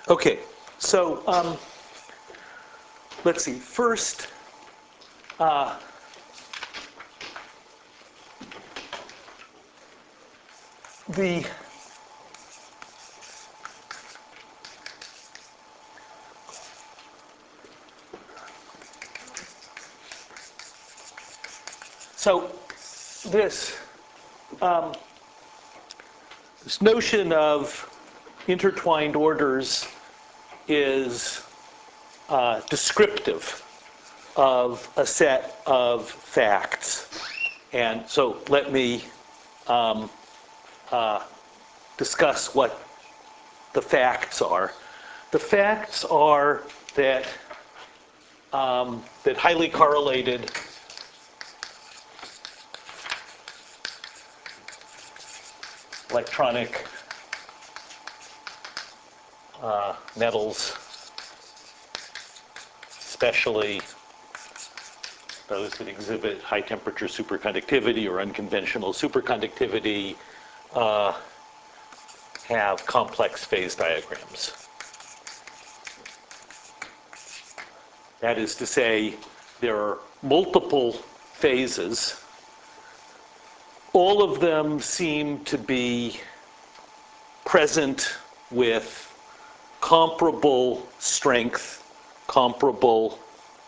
Okay, so let's see. First, the so this this notion of intertwined orders is descriptive of a set of facts. And so let me discuss what the facts are. The facts are that, that highly correlated electronic metals, especially those that exhibit high temperature superconductivity or unconventional superconductivity, have complex phase diagrams. That is to say, there are multiple phases. All of them seem to be present with comparable strength, comparable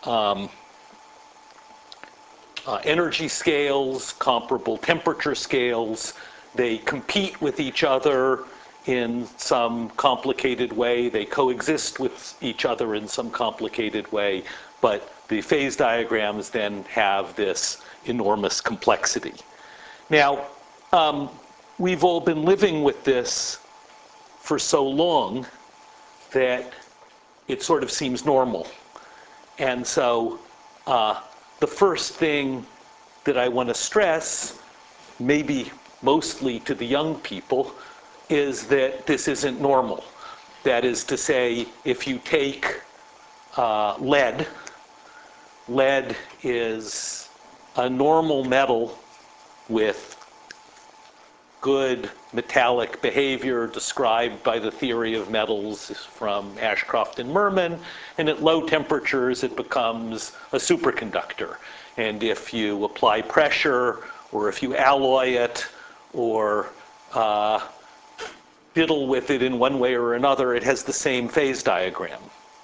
energy scales, comparable temperature scales. They compete with each other in some complicated way. They coexist with each other in some complicated way. But the phase diagrams then have this enormous complexity. Now, we've all been living with this for so long that it sort of seems normal. And so the first thing that I want to stress, maybe mostly to the young people, is that this isn't normal. That is to say, if you take lead, lead is a normal metal with good metallic behavior described by the theory of metals from Ashcroft and Merman, and at low temperatures it becomes a superconductor. And if you apply pressure, or if you alloy it, or fiddle with it in one way or another, it has the same phase diagram.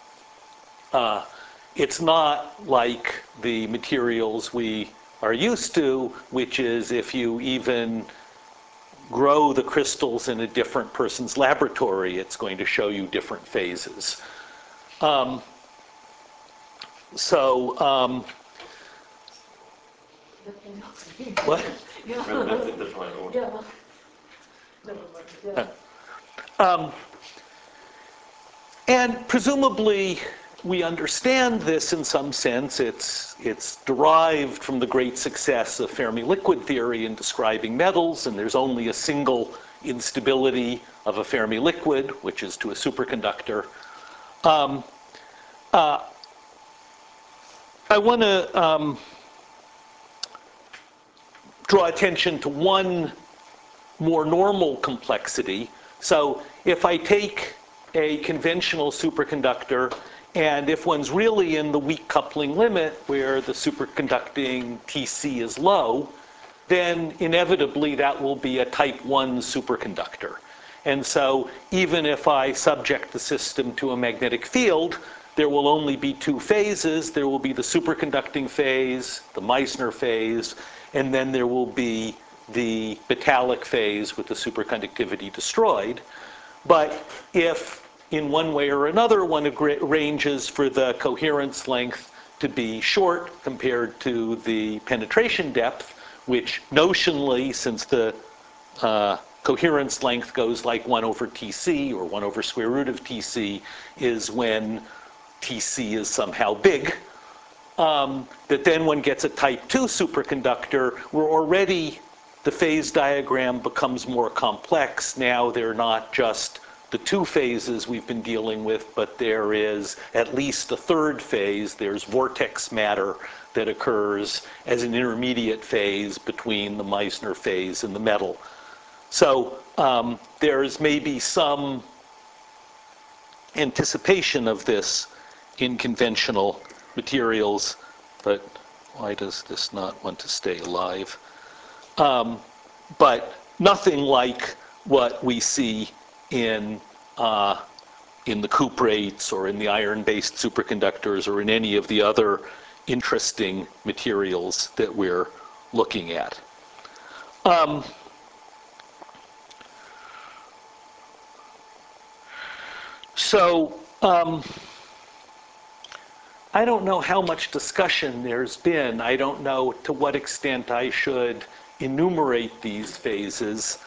It's not like the materials we are used to, which is if you even grow the crystals in a different person's laboratory, it's going to show you different phases. What? And presumably, we understand this in some sense. It's derived from the great success of Fermi liquid theory in describing metals, and there's only a single instability of a Fermi liquid, which is to a superconductor. I want to draw attention to one more normal complexity. So if I take a conventional superconductor, and if one's really in the weak coupling limit where the superconducting Tc is low, then inevitably that will be a type 1 superconductor. And so even if I subject the system to a magnetic field, there will only be two phases. There will be the superconducting phase, the Meissner phase, and then there will be the metallic phase with the superconductivity destroyed. But if in one way or another one arranges for the coherence length to be short compared to the penetration depth, which notionally, since the coherence length goes like 1 over Tc, or 1 over square root of Tc, is when Tc is somehow big, that then one gets a type 2 superconductor where already the phase diagram becomes more complex. Now they're not just the two phases we've been dealing with, but there is at least a third phase. There's vortex matter that occurs as an intermediate phase between the Meissner phase and the metal. So there's maybe some anticipation of this in conventional materials, but why does this not want to stay alive? But nothing like what we see in the cuprates or in the iron-based superconductors or in any of the other interesting materials that we're looking at. I don't know how much discussion there's been. I don't know to what extent I should enumerate these phases.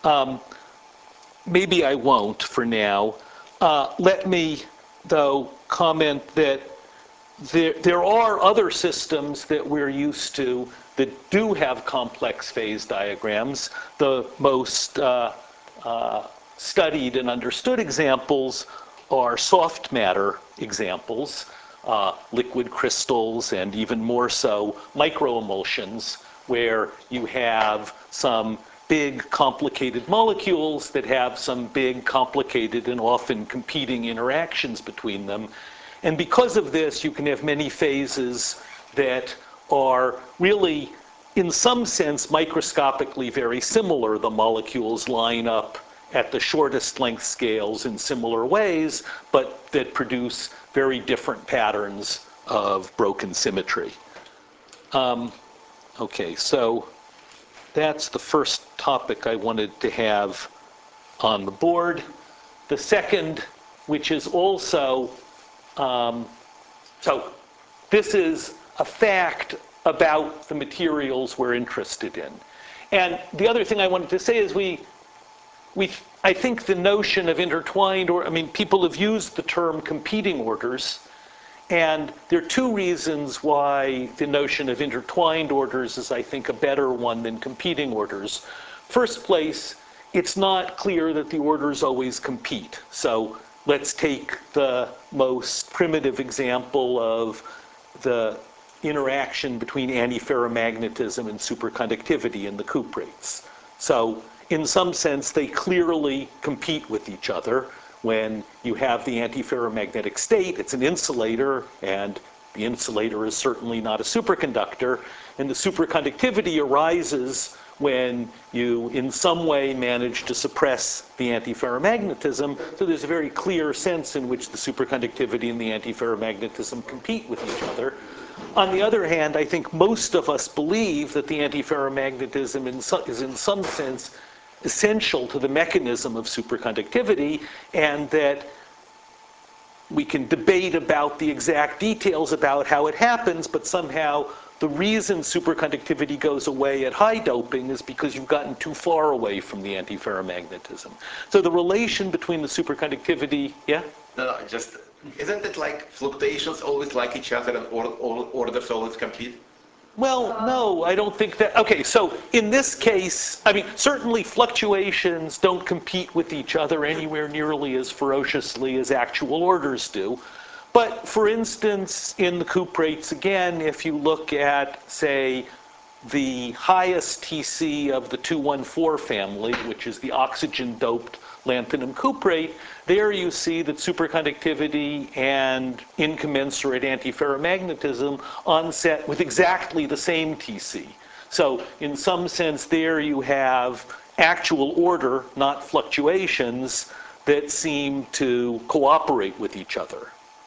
Maybe I won't for now. Let me, though, comment that there are other systems that we're used to that do have complex phase diagrams. The most studied and understood examples are soft matter examples, liquid crystals, and even more so microemulsions, where you have some big complicated molecules that have some big complicated and often competing interactions between them. And because of this, you can have many phases that are really, in some sense, microscopically very similar. The molecules line up at the shortest length scales in similar ways, but that produce very different patterns of broken symmetry. Okay, so that's the first topic I wanted to have on the board. The second, which is also, so this is a fact about the materials we're interested in. And the other thing I wanted to say is I think the notion of intertwined, or I mean, people have used the term competing orders, and there are two reasons why the notion of intertwined orders is, I think, a better one than competing orders. First place, it's not clear that the orders always compete. So let's take the most primitive example of the interaction between antiferromagnetism and superconductivity in the cuprates. So in some sense, they clearly compete with each other. When you have the antiferromagnetic state, it's an insulator, and the insulator is certainly not a superconductor. And the superconductivity arises when you, in some way, manage to suppress the antiferromagnetism. So there's a very clear sense in which the superconductivity and the antiferromagnetism compete with each other. On the other hand, I think most of us believe that the antiferromagnetism is in some sense essential to the mechanism of superconductivity, and that we can debate about the exact details about how it happens, but somehow the reason superconductivity goes away at high doping is because you've gotten too far away from the antiferromagnetism. So the relation between the superconductivity, yeah? No, just, isn't it like fluctuations always like each other and orders always compete? Well, no, I don't think that. Okay, so in this case, I mean, certainly fluctuations don't compete with each other anywhere nearly as ferociously as actual orders do. But for instance, in the cuprates, again, if you look at, say, the highest TC of the 214 family, which is the oxygen-doped lanthanum cuprate, there you see that superconductivity and incommensurate antiferromagnetism onset with exactly the same TC. So in some sense there you have actual order, not fluctuations, that seem to cooperate with each other.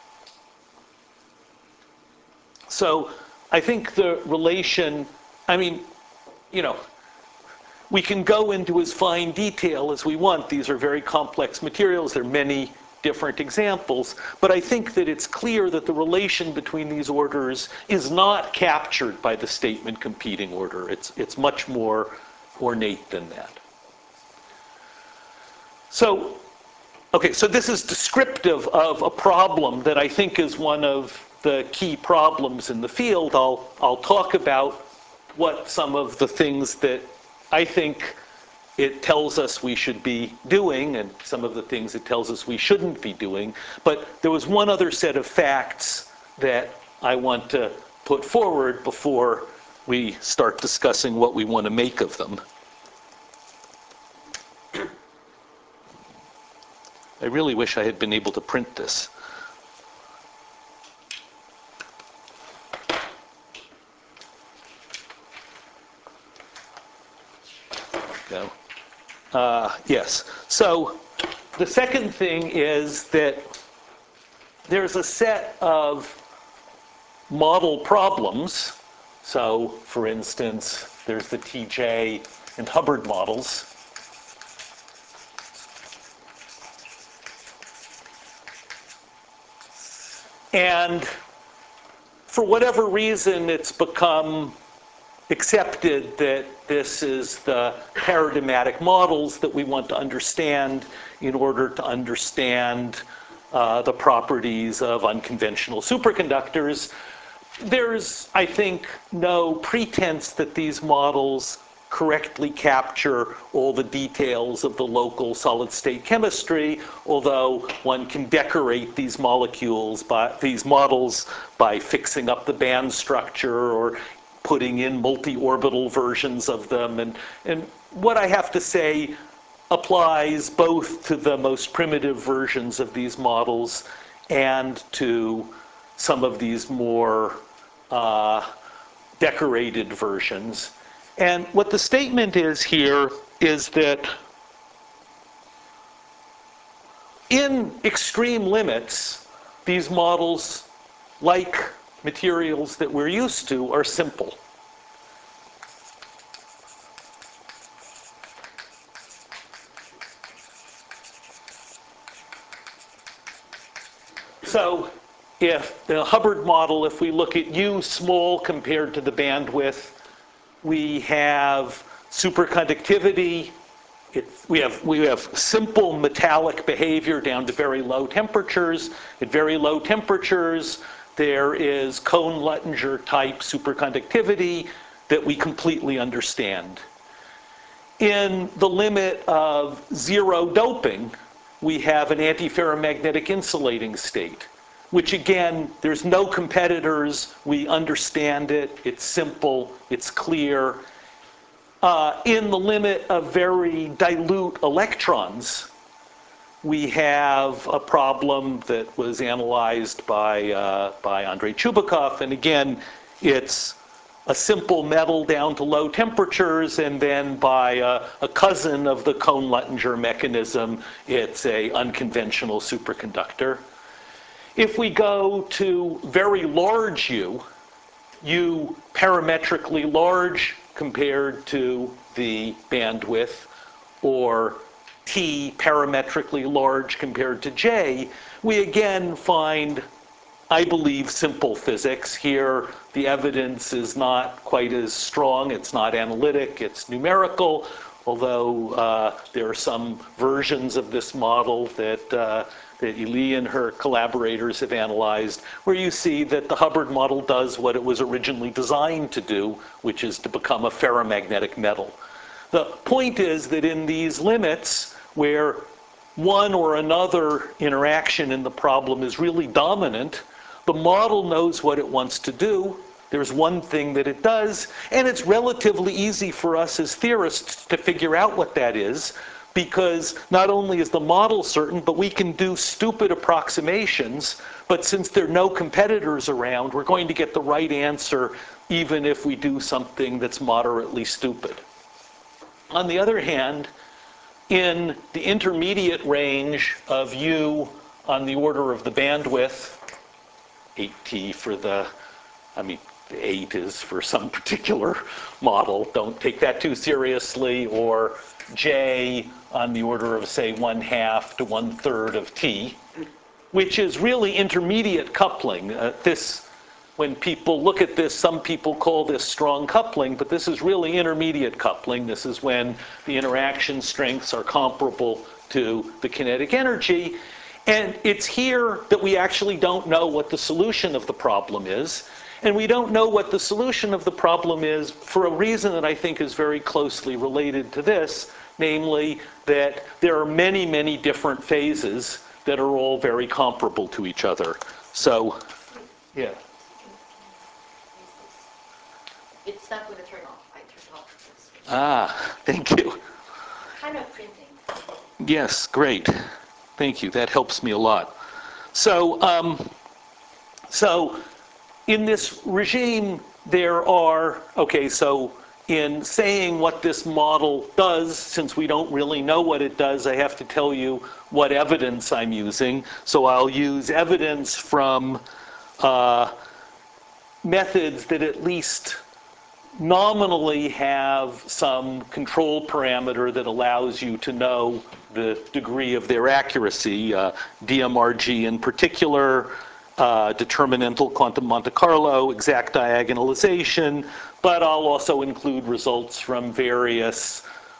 So I think the relation, I mean, you know, we can go into as fine detail as we want. These are very complex materials. There are many different examples. But I think that it's clear that the relation between these orders is not captured by the statement competing order. It's much more ornate than that. So, okay, so this is descriptive of a problem that I think is one of the key problems in the field. I'll talk about what some of the things that I think it tells us we should be doing, and some of the things it tells us we shouldn't be doing. But there was one other set of facts that I want to put forward before we start discussing what we want to make of them. I really wish I had been able to print this. Go. Yes. So the second thing is that there's a set of model problems. So, for instance, there's the TJ and Hubbard models. And for whatever reason, it's become accepted that this is the paradigmatic models that we want to understand in order to understand the properties of unconventional superconductors. There's, I think, no pretense that these models correctly capture all the details of the local solid-state chemistry, although one can decorate these molecules these models by fixing up the band structure or putting in multi-orbital versions of them. And what I have to say applies both to the most primitive versions of these models and to some of these more decorated versions. And what the statement is here is that in extreme limits, these models, like materials that we're used to, are simple. So if the Hubbard model, if we look at U small compared to the bandwidth, we have superconductivity. We have simple metallic behavior down to very low temperatures. At very low temperatures, there is Kohn-Luttinger type superconductivity that we completely understand. In the limit of zero doping, we have an antiferromagnetic insulating state, which again, there's no competitors. We understand it. It's simple. It's clear. In the limit of very dilute electrons, we have a problem that was analyzed by Andrei Chubukov. And again, it's a simple metal down to low temperatures, and then by a cousin of the Kohn-Luttinger mechanism, it's an unconventional superconductor. If we go to very large U parametrically large compared to the bandwidth, or T parametrically large compared to J, we again find, I believe, simple physics. Here, the evidence is not quite as strong. It's not analytic. It's numerical, although there are some versions of this model that Elie and her collaborators have analyzed, where you see that the Hubbard model does what it was originally designed to do, which is to become a ferromagnetic metal. The point is that in these limits, where one or another interaction in the problem is really dominant, the model knows what it wants to do. There's one thing that it does, and it's relatively easy for us as theorists to figure out what that is, because not only is the model certain, but we can do stupid approximations. But since there are no competitors around, we're going to get the right answer even if we do something that's moderately stupid. On the other hand, in the intermediate range of U on the order of the bandwidth, 8T for the, the 8 is for some particular model, don't take that too seriously, or J on the order of, say, 1/2 to 1/3 of T, which is really intermediate coupling. When people look at this, some people call this strong coupling, but this is really intermediate coupling. This is when the interaction strengths are comparable to the kinetic energy. And it's here that we actually don't know what the solution of the problem is. And we don't know what the solution of the problem is for a reason that I think is very closely related to this, namely that there are many, many different phases that are all very comparable to each other. So, yeah. It's not going to turn off. I turned off this. Thank you. Kind of printing. Yes, great. Thank you. That helps me a lot. So in this regime, there are, okay, so in saying what this model does, since we don't really know what it does, I have to tell you what evidence I'm using. So I'll use evidence from methods that at least nominally have some control parameter that allows you to know the degree of their accuracy, DMRG in particular, determinantal quantum Monte Carlo, exact diagonalization, but I'll also include results from various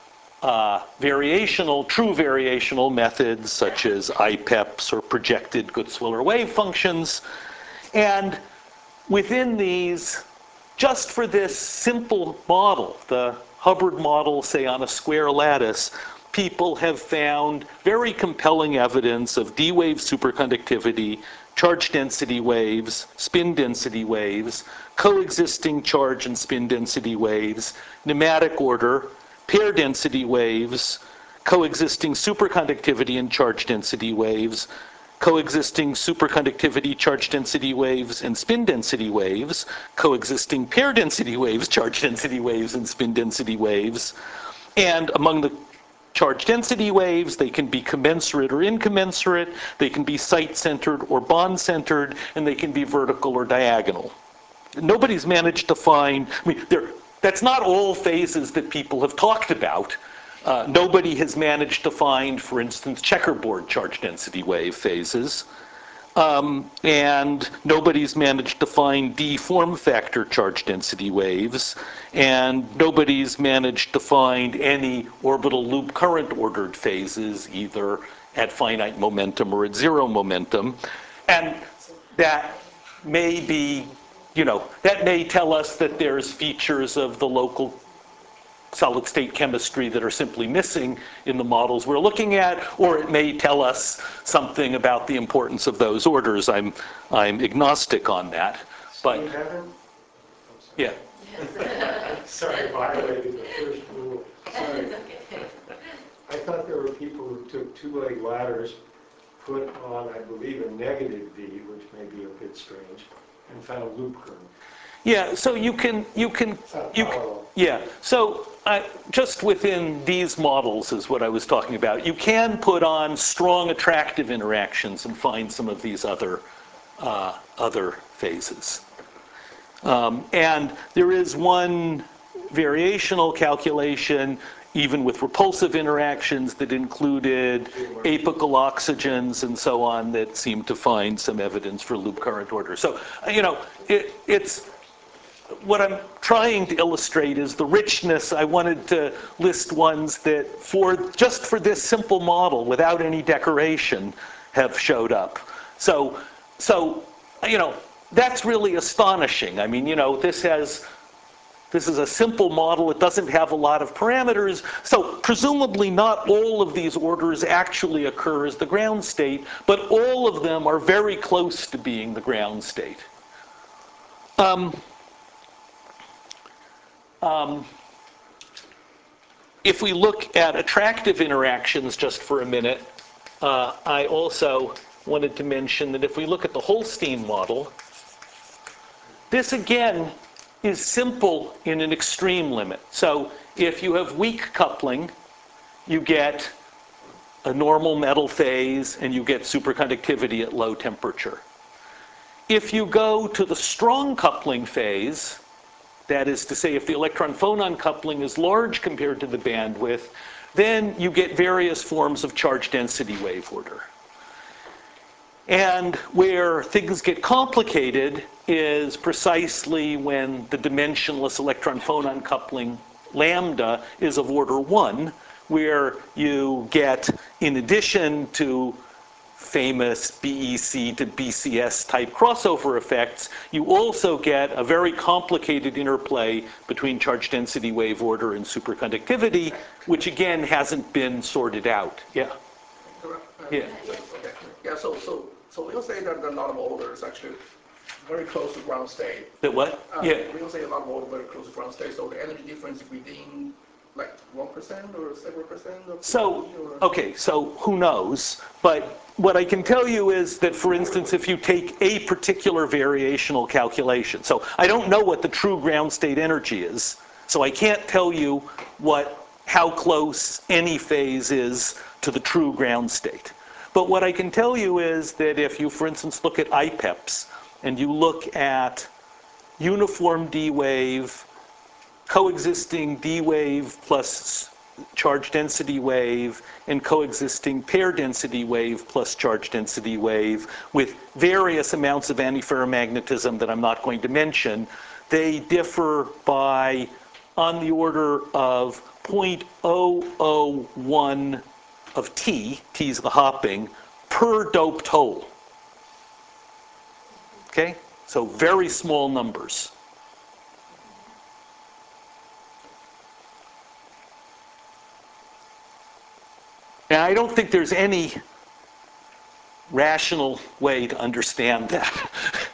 true variational methods such as IPEPs or projected Gutzwiller wave functions. And within these, just for this simple model, the Hubbard model, say on a square lattice, people have found very compelling evidence of D-wave superconductivity, charge density waves, spin density waves, coexisting charge and spin density waves, nematic order, pair density waves, coexisting superconductivity and charge density waves, coexisting superconductivity, charge density waves, and spin density waves, coexisting pair density waves, charge density waves, and spin density waves. And among the charge density waves, they can be commensurate or incommensurate, they can be site-centered or bond-centered, and they can be vertical or diagonal. Nobody's managed to find, I mean, that's not all phases that people have talked about. Nobody has managed to find, for instance, checkerboard charge density wave phases. And nobody's managed to find D form factor charge density waves. And nobody's managed to find any orbital loop current ordered phases, either at finite momentum or at zero momentum. And that may be, that may tell us that there's features of the local solid state chemistry that are simply missing in the models we're looking at, or it may tell us something about the importance of those orders. I'm agnostic on that. But yeah. Sorry, violated the first rule. Sorry. I thought there were people who took two-leg ladders, put on, I believe, a negative V, which may be a bit strange, and found loop current. Yeah, so you can yeah, so just within these models is what I was talking about. You can put on strong attractive interactions and find some of these other phases. And there is one variational calculation, even with repulsive interactions, that included apical oxygens and so on, that seemed to find some evidence for loop current order. So, it's what I'm trying to illustrate is the richness. I wanted to list ones that, just for this simple model, without any decoration, have showed up. So that's really astonishing. I mean, this is a simple model. It doesn't have a lot of parameters. So presumably not all of these orders actually occur as the ground state, but all of them are very close to being the ground state. If we look at attractive interactions just for a minute, I also wanted to mention that if we look at the Holstein model, this again is simple in an extreme limit. So if you have weak coupling, you get a normal metal phase and you get superconductivity at low temperature. If you go to the strong coupling phase, that is to say, if the electron-phonon coupling is large compared to the bandwidth, then you get various forms of charge density wave order. And where things get complicated is precisely when the dimensionless electron-phonon coupling lambda is of order 1, where you get, in addition to famous BEC to BCS type crossover effects, you also get a very complicated interplay between charge density wave order and superconductivity, which again hasn't been sorted out. Yeah. Yeah. Okay. Yeah. So we'll say that a lot of order is actually very close to ground state. The what? Yeah. We'll say a lot of order very close to ground state. So the energy difference within like 1% or several percent of So, T, or? okay, so who knows? But what I can tell you is that, for instance, if you take a particular variational calculation, so I don't know what the true ground state energy is, so I can't tell you how close any phase is to the true ground state. But what I can tell you is that if you, for instance, look at IPEPs, and you look at uniform D wave, coexisting D wave plus charge density wave, and coexisting pair density wave plus charge density wave with various amounts of antiferromagnetism that I'm not going to mention, they differ by on the order of 0.001 of T, T's the hopping, per doped hole. Okay? So very small numbers. And I don't think there's any rational way to understand that.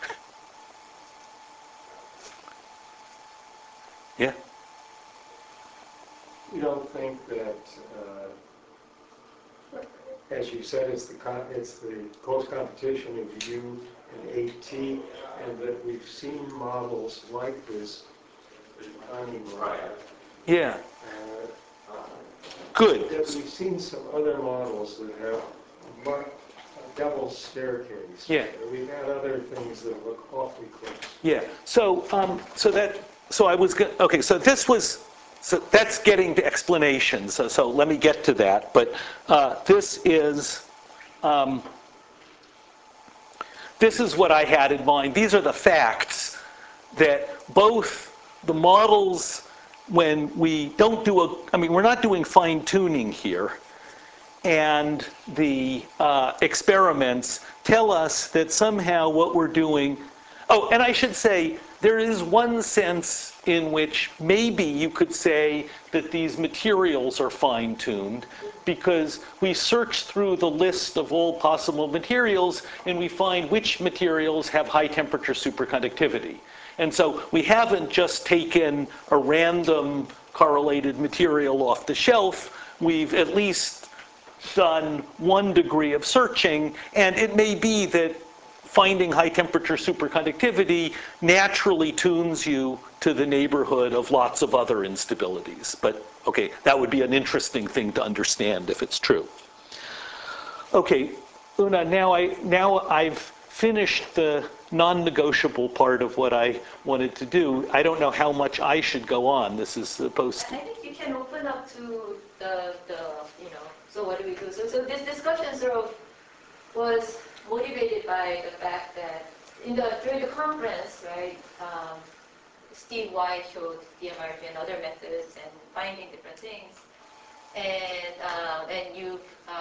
Yeah? You don't think that, as you said, it's the close competition of U and AT, and that we've seen models like this timing ladder. Yeah. Good. That we've seen some other models that have a double staircase. Yeah. We've had other things that look awfully close. Yeah. So that's getting to explanations. So let me get to that. But this is what I had in mind. These are the facts that both the models, when we don't do we're not doing fine tuning here, and the experiments tell us that somehow what we're doing. Oh, and I should say, there is one sense in which maybe you could say that these materials are fine-tuned, because we search through the list of all possible materials and we find which materials have high temperature superconductivity. And so we haven't just taken a random correlated material off the shelf. We've at least done one degree of searching, and it may be that finding high temperature superconductivity naturally tunes you to the neighborhood of lots of other instabilities. But okay, that would be an interesting thing to understand if it's true. Okay, Una, now I've finished the non-negotiable part of what I wanted to do. I don't know how much I should go on. This is supposed to. I think you can open up to the so what do we do? So this discussion sort of was motivated by the fact that during the conference, right, Steve White showed DMRG and other methods and finding different things, and you've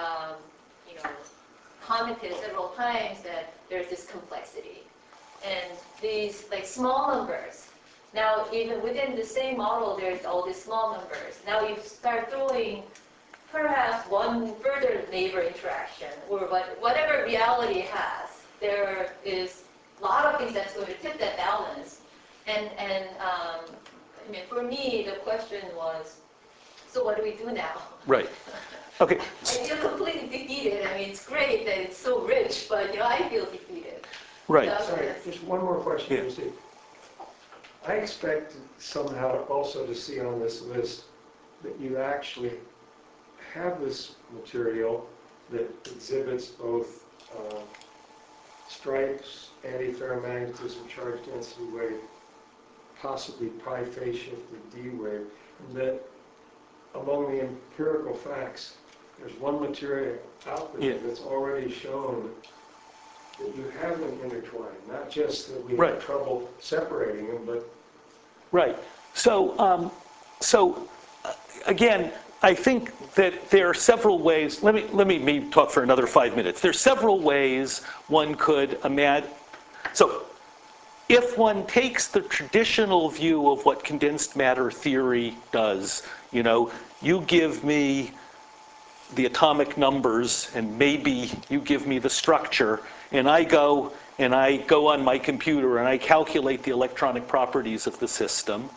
commented several times that there's this complexity and these like small numbers. Now, even within the same model, there's all these small numbers. Now you start throwing perhaps one further neighbor interaction, or whatever reality has, there is a lot of things that's going to tip that balance. And I mean, for me, the question was, so what do we do now? Right. Okay. I feel completely defeated. I mean, it's great that it's so rich, but I feel defeated. Right. Sorry, just one more question, Yeah. Lucy. I expect somehow also to see on this list that you actually have this material that exhibits both stripes, antiferromagnetism, charge density wave, possibly pi phase shifted D wave, and that among the empirical facts, there's one material out there that's already shown that you have them intertwined, not just that we have trouble separating them, but... Right. So, again, I think that there are several ways. Let me maybe talk for another 5 minutes. There's several ways one could imagine. So, if one takes the traditional view of what condensed matter theory does, you give me the atomic numbers and maybe you give me the structure, and I go on my computer and I calculate the electronic properties of the system.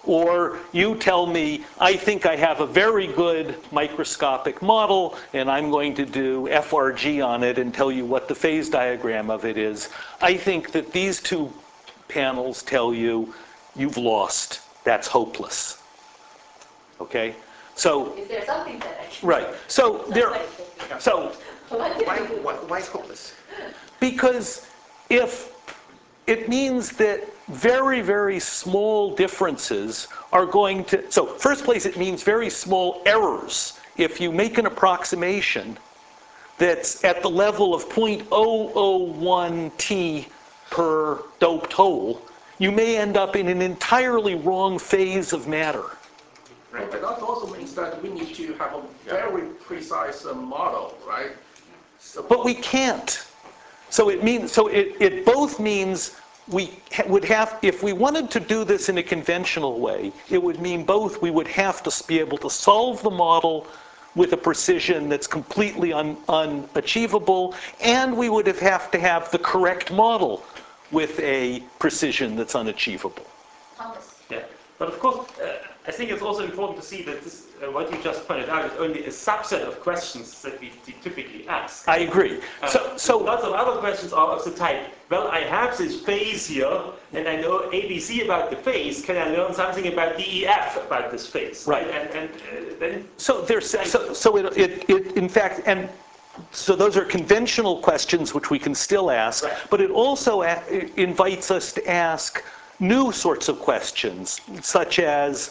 Or you tell me, I think I have a very good microscopic model, and I'm going to do FRG on it and tell you what the phase diagram of it is. I think that these two panels tell you, you've lost. That's hopeless. Okay? So, Is there something that I can right. So, there, so Why is hopeless? because if it means that very, very small differences are going to, so first place it means very small errors. If you make an approximation that's at the level of 0.001 T per doped hole, you may end up in an entirely wrong phase of matter. But that also means that we need to have a very precise model, right? So, But we can't. So it means, so it both means we would have, if we wanted to do this in a conventional way, it would mean both we would have to be able to solve the model with a precision that's completely unachievable, and we would have to have the correct model with a precision that's unachievable. Thomas. Yeah, but of course, I think it's also important to see that this, what you just pointed out is only a subset of questions that we typically ask. I agree. So Lots of other questions are of the type, well, I have this phase here, and I know ABC about the phase. Can I learn something about DEF about this phase? Right. And then so there's it in fact, and so those are conventional questions which we can still ask, right. but it also invites us to ask new sorts of questions, such as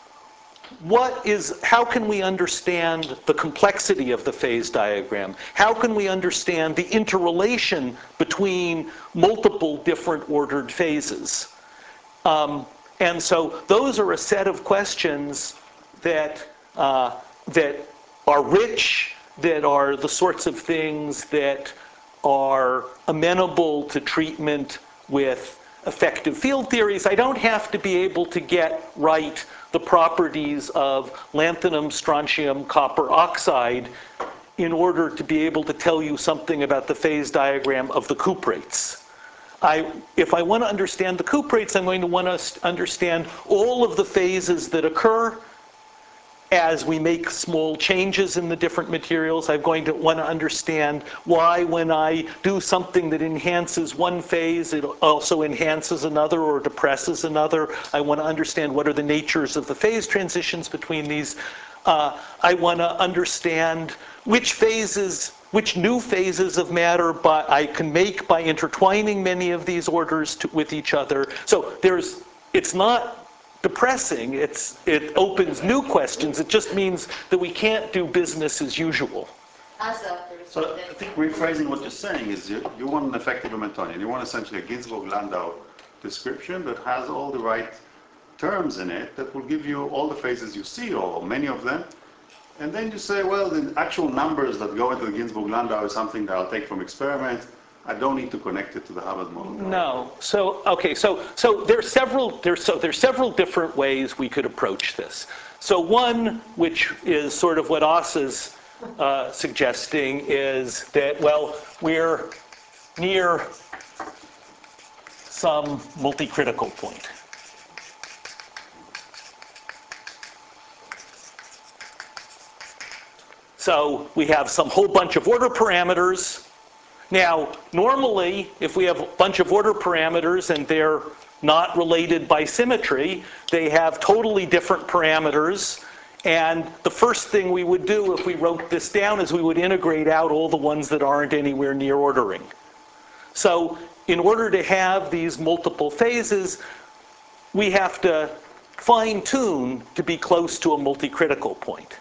how can we understand the complexity of the phase diagram? How can we understand the interrelation between multiple different ordered phases? And so those are a set of questions that that are rich, that are the sorts of things that are amenable to treatment with effective field theories. I don't have to be able to get right the properties of lanthanum, strontium, copper oxide in order to be able to tell you something about the phase diagram of the cuprates. If I want to understand the cuprates, I'm going to want to understand all of the phases that occur as we make small changes in the different materials. I'm going to want to understand why when I do something that enhances one phase, it also enhances another or depresses another. I want to understand what are the natures of the phase transitions between these. I want to understand which new phases of matter I can make by intertwining many of these orders with each other. So it's not depressing, it opens new questions. It just means that we can't do business as usual. So I think rephrasing what you're saying is you want an effective Hamiltonian. You want essentially a Ginzburg-Landau description that has all the right terms in it that will give you all the phases you see, or many of them. And then you say, well, the actual numbers that go into the Ginzburg-Landau is something that I'll take from experiment. I don't need to connect it to the Hubbard model. No. So okay. So there's several different ways we could approach this. So one, which is sort of what Asa's suggesting, is that, well, we're near some multi-critical point. So we have some whole bunch of order parameters. Now, normally, if we have a bunch of order parameters and they're not related by symmetry, they have totally different parameters. And the first thing we would do if we wrote this down is we would integrate out all the ones that aren't anywhere near ordering. So in order to have these multiple phases, we have to fine-tune to be close to a multi-critical point.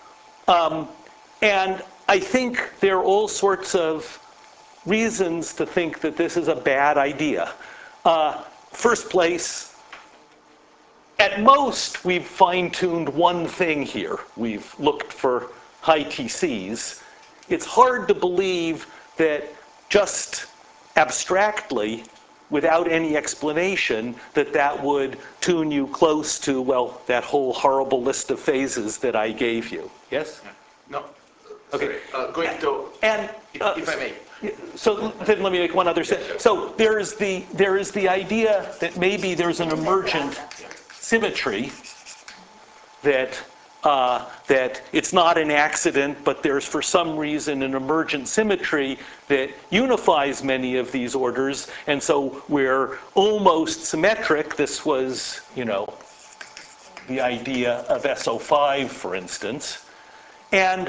And I think there are all sorts of reasons to think that this is a bad idea. First place, at most we've fine-tuned one thing here. We've looked for high TCs. It's hard to believe that just abstractly, without any explanation, that would tune you close to, well, that whole horrible list of phases that I gave you. Yes? No. Okay. Sorry. Going to, And if I may. so then let me make one other statement. So there is the idea that maybe there's an emergent symmetry, that it's not an accident, but there's for some reason an emergent symmetry that unifies many of these orders, and so we're almost symmetric. This was, you know, the idea of SO5, for instance. And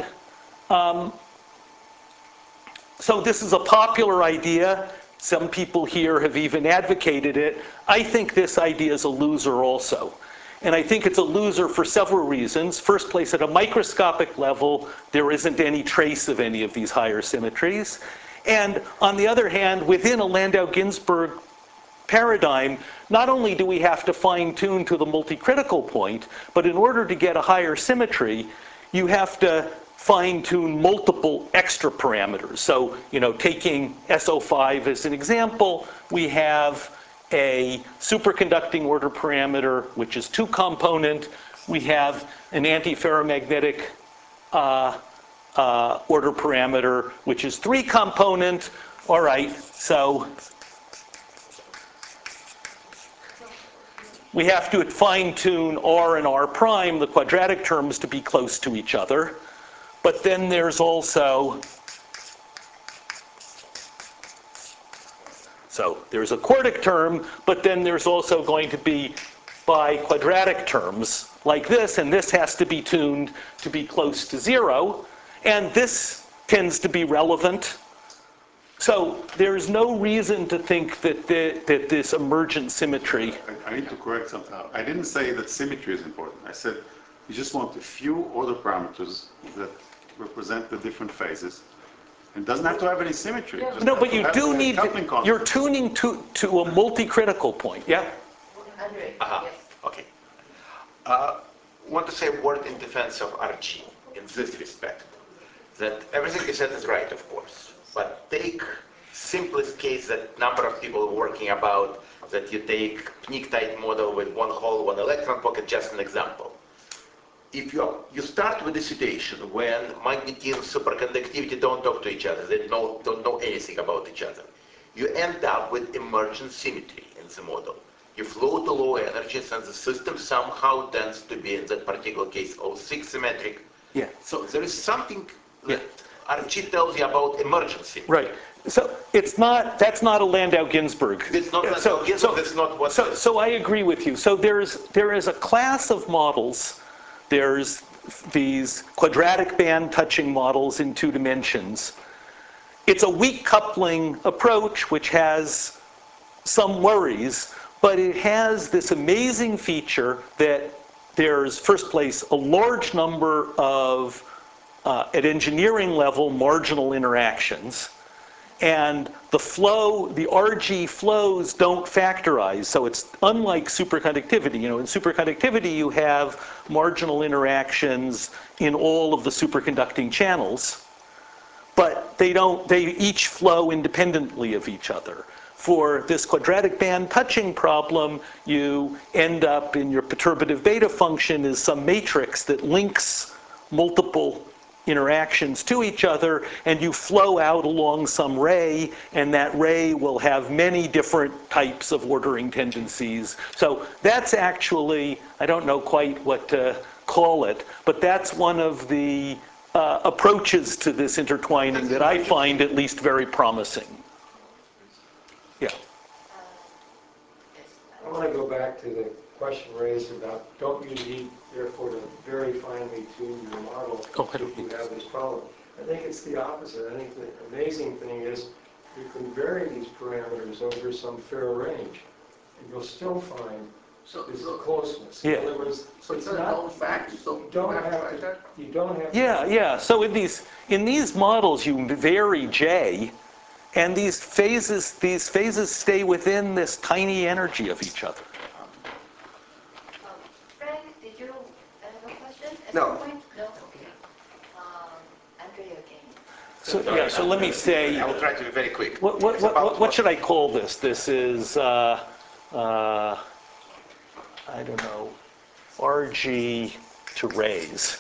so this is a popular idea. Some people here have even advocated it. I think this idea is a loser also. And I think it's a loser for several reasons. First place, at a microscopic level, there isn't any trace of any of these higher symmetries. And on the other hand, within a Landau-Ginzburg paradigm, not only do we have to fine-tune to the multi-critical point, but in order to get a higher symmetry, you have to fine-tune multiple extra parameters. So, you know, taking SO5 as an example, we have a superconducting order parameter, which is 2-component. We have an antiferromagnetic order parameter, which is 3-component. All right, so we have to fine-tune R and R prime, the quadratic terms, to be close to each other. But then there's also, so there's a quartic term, but then there's also going to be bi-quadratic terms like this, and this has to be tuned to be close to 0. And this tends to be relevant. So there's no reason to think that that this emergent symmetry. I need to correct something. I didn't say that symmetry is important. I said you just want a few order parameters that represent the different phases. It doesn't have to have any symmetry. Just No, have but to you have do the need coupling to, constant. you're tuning to a multi-critical point. Yeah? Andre, Uh-huh. yes. Okay. Want to say a word in defense of RG in this respect. That everything you said is right, of course. But take simplest case that number of people working about, that you take pnictide model with one hole, one electron pocket, just an example. If you start with a situation when magnitude and superconductivity don't talk to each other, they don't know anything about each other, you end up with emergent symmetry in the model. You flow to low energies and the system somehow tends to be, in that particular case, O6 symmetric. Yeah. So there is something that RG tells you about emergency. Right. So it's not, that's not a Landau-Ginzburg. It's not Landau-Ginzburg, that's not what... So I agree with you. So there is a class of models. There's these quadratic band touching models in 2 dimensions. It's a weak coupling approach, which has some worries, but it has this amazing feature that there's, first place, a large number of, at engineering level, marginal interactions. And the flow, the RG flows don't factorize. So it's unlike superconductivity. You know, in superconductivity, you have marginal interactions in all of the superconducting channels, but they each flow independently of each other. For this quadratic band touching problem, you end up in your perturbative beta function is some matrix that links multiple interactions to each other, and you flow out along some ray, and that ray will have many different types of ordering tendencies. So that's actually, I don't know quite what to call it, but that's one of the approaches to this intertwining that I find at least very promising. Yeah. I want to go back to the question raised about, don't you need, therefore, to very finely tune your model if you have this problem? I think it's the opposite. I think the amazing thing is you can vary these parameters over some fair range, and you'll still find this closeness. Yeah. In other words, So it's it's not not, known fact, so you don't have to, you don't have to. Yeah. So in these models, you vary J, and these phases stay within this tiny energy of each other. Frank, did you have a question at No. some point? No? Okay. Andre again. So let me say, I will try to be very quick. what should I call this? This is, I don't know, RG to raise.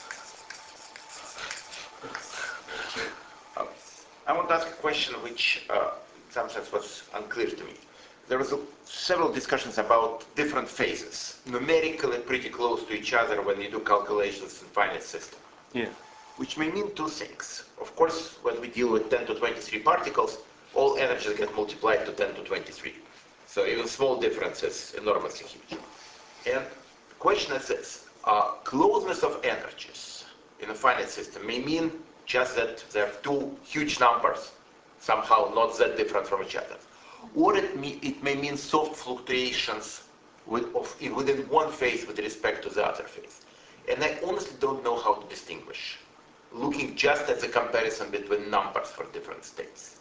I want to ask a question which, in some sense, was unclear to me. there was several discussions about different phases, numerically pretty close to each other when you do calculations in finite system. Yeah. Which may mean two things. Of course, when we deal with 10 to 23 particles, all energies get multiplied to 10 to 23. So even small difference is enormously huge. And the question is this, closeness of energies in a finite system may mean just that there are two huge numbers, somehow not that different from each other. Or it may mean soft fluctuations within one phase with respect to the other phase. And I honestly don't know how to distinguish, looking just at the comparison between numbers for different states.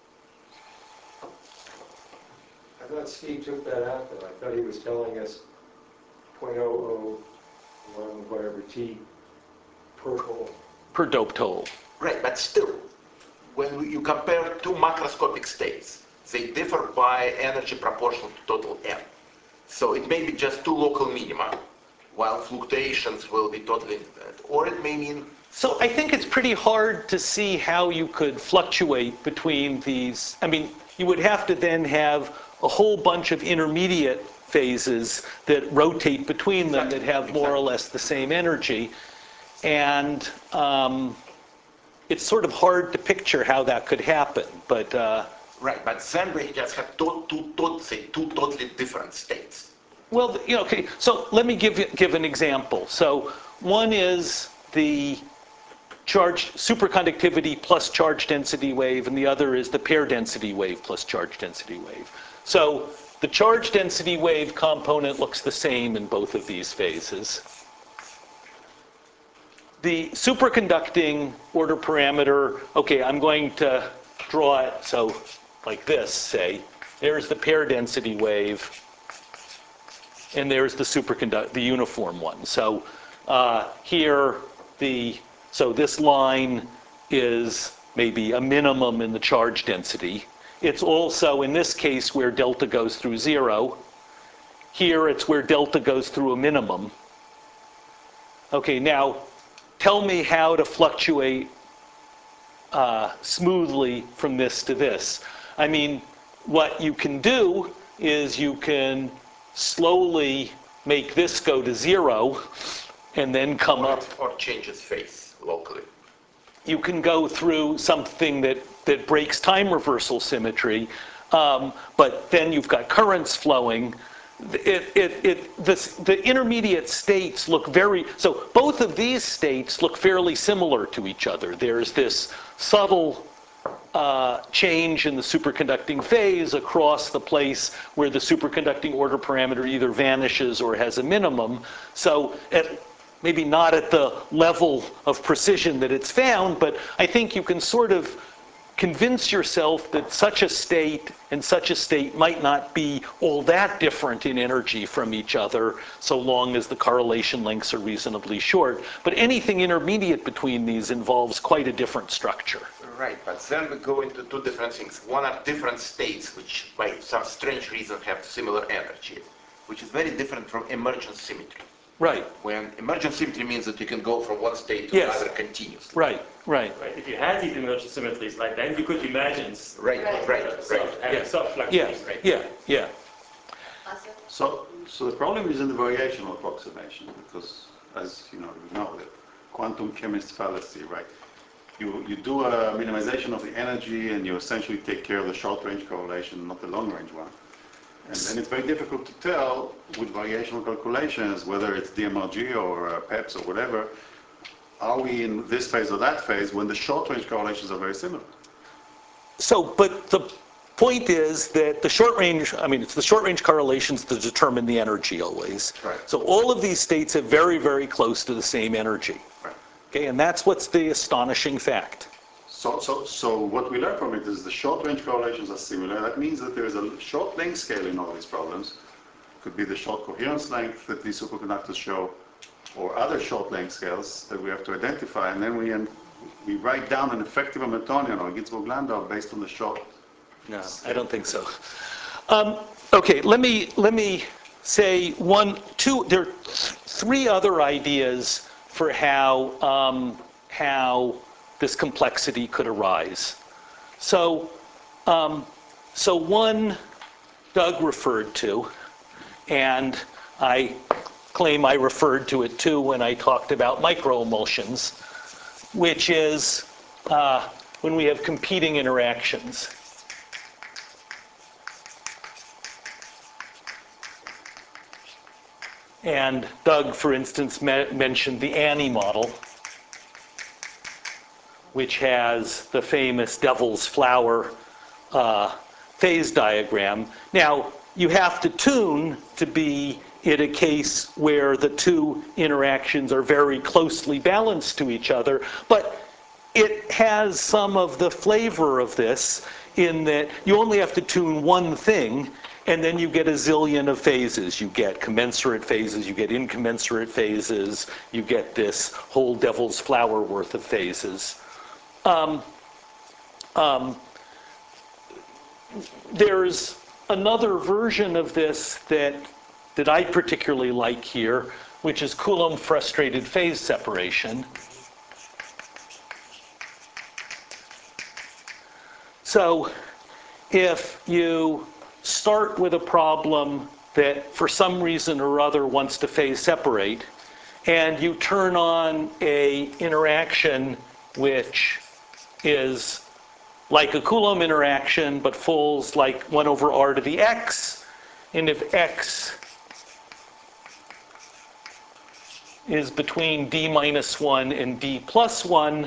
I thought Steve took that out, though. I thought he was telling us 0.0001 whatever T per hole. Per doped hole. Right, but still, when you compare two macroscopic states, they differ by energy proportional to total M. So it may be just two local minima, while fluctuations will be totally independent. Or it may mean... So I think it's pretty hard to see how you could fluctuate between these. I mean, you would have to then have a whole bunch of intermediate phases that rotate between them that have more or less the same energy. And it's sort of hard to picture how that could happen, but... Right, but then we just have two totally different states. Well, you know, okay, so let me give an example. So one is the charge superconductivity plus charge density wave, and the other is the pair density wave plus charge density wave. So the charge density wave component looks the same in both of these phases. The superconducting order parameter, okay, I'm going to draw it so like this, say. There's the pair density wave, and there's the uniform one. So here, so this line is maybe a minimum in the charge density. It's also, in this case, where delta goes through 0. Here, it's where delta goes through a minimum. Okay, now, tell me how to fluctuate smoothly from this to this. I mean, what you can do is you can slowly make this go to 0 and then come up. Or change its phase locally. You can go through something that breaks time reversal symmetry, but then you've got currents flowing. The intermediate states look so both of these states look fairly similar to each other. There's this subtle change in the superconducting phase across the place where the superconducting order parameter either vanishes or has a minimum. So maybe not at the level of precision that it's found, but I think you can sort of convince yourself that such a state and such a state might not be all that different in energy from each other, so long as the correlation lengths are reasonably short. But anything intermediate between these involves quite a different structure. Right, but then we go into two different things. One are different states, which by some strange reason have similar energy, which is very different from emergent symmetry. Right. When emergent symmetry means that you can go from one state to Yes. another continuously. Right. Right. If you had these emergent symmetries like that, you could imagine Right. soft Yeah. fluctuations. Right? Yeah. So the problem is in the variational approximation, because as you know the quantum chemist fallacy, right? You do a minimization of the energy and you essentially take care of the short-range correlation, not the long-range one. And then it's very difficult to tell with variational calculations, whether it's DMRG or PEPS or whatever, are we in this phase or that phase when the short-range correlations are very similar? So, but the point is that the short range, I mean, it's the short range correlations that determine the energy always. Right. So all of these states are very, very close to the same energy. Right. Okay, and that's what's the astonishing fact. So what we learn from it is the short-range correlations are similar. That means that there is a short length scale in all these problems. Could be the short coherence length that these superconductors show, or other short length scales that we have to identify, and then we write down an effective Hamiltonian or Ginsburg-Landau based on the short. No, I don't think so. Okay, let me say there are three other ideas for how this complexity could arise. So one Doug referred to, and I claim I referred to it too when I talked about microemulsions, which is when we have competing interactions. And Doug, for instance, mentioned the Annie model, which has the famous devil's flower phase diagram. Now, you have to tune to be in a case where the two interactions are very closely balanced to each other, but it has some of the flavor of this in that you only have to tune one thing, and then you get a zillion of phases. You get commensurate phases, you get incommensurate phases, you get this whole devil's flower worth of phases. There's another version of this that I particularly like here, which is Coulomb frustrated phase separation. So if you start with a problem that for some reason or other wants to phase separate, and you turn on a interaction which is like a Coulomb interaction but falls like 1 over r to the x, and if x is between d minus 1 and d plus 1,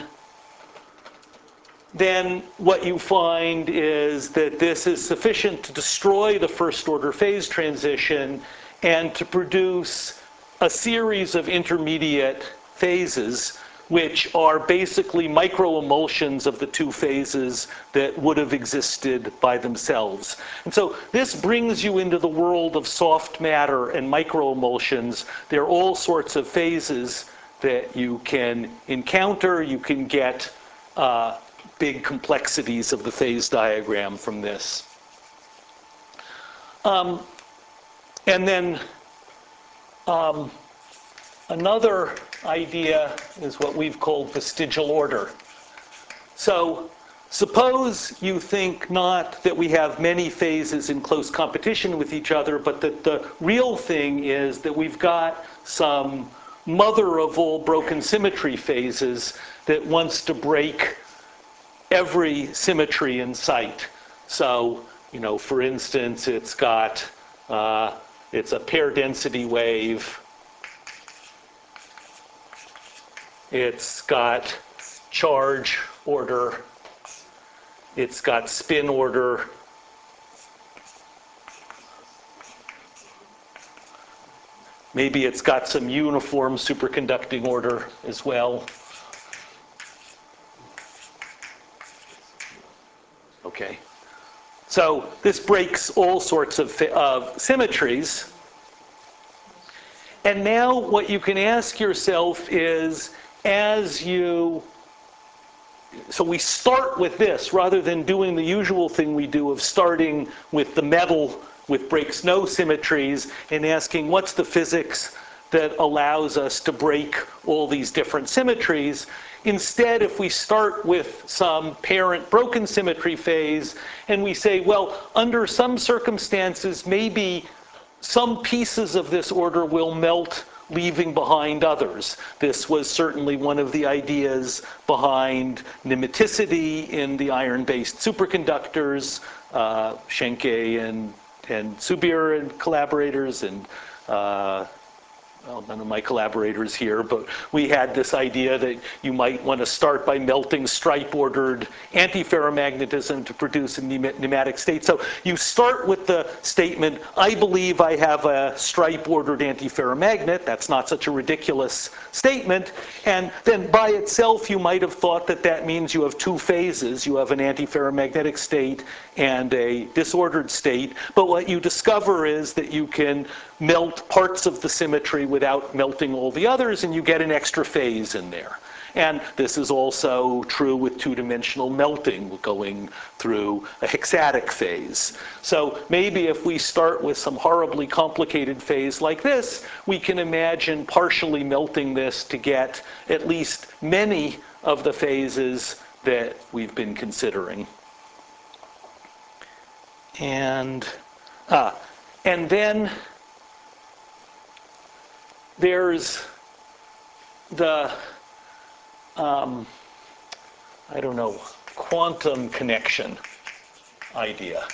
then what you find is that this is sufficient to destroy the first order phase transition and to produce a series of intermediate phases which are basically microemulsions of the two phases that would have existed by themselves. And so this brings you into the world of soft matter and microemulsions. There are all sorts of phases that you can encounter. You can get big complexities of the phase diagram from this. And then another idea is what we've called vestigial order. So suppose you think not that we have many phases in close competition with each other, but that the real thing is that we've got some mother of all broken symmetry phases that wants to break every symmetry in sight. So, you know, for instance, it's got, it's a pair density wave. It's got charge order. It's got spin order. Maybe it's got some uniform superconducting order as well. Okay. So this breaks all sorts of symmetries. And now what you can ask yourself is, so we start with this rather than doing the usual thing we do of starting with the metal with breaks no symmetries and asking what's the physics that allows us to break all these different symmetries. Instead, if we start with some parent broken symmetry phase and we say, well, under some circumstances, maybe some pieces of this order will melt, leaving behind others. This was certainly one of the ideas behind nematicity in the iron-based superconductors, Schenke and Subir and collaborators, and well, none of my collaborators here, but we had this idea that you might want to start by melting stripe-ordered antiferromagnetism to produce a nematic state. So you start with the statement, I believe I have a stripe-ordered antiferromagnet. That's not such a ridiculous statement. And then by itself, you might have thought that that means you have two phases. You have an antiferromagnetic state and a disordered state. But what you discover is that you can melt parts of the symmetry without melting all the others, and you get an extra phase in there. And this is also true with two-dimensional melting going through a hexatic phase. So maybe if we start with some horribly complicated phase like this, we can imagine partially melting this to get at least many of the phases that we've been considering. And And then there's the, I don't know, quantum connection idea.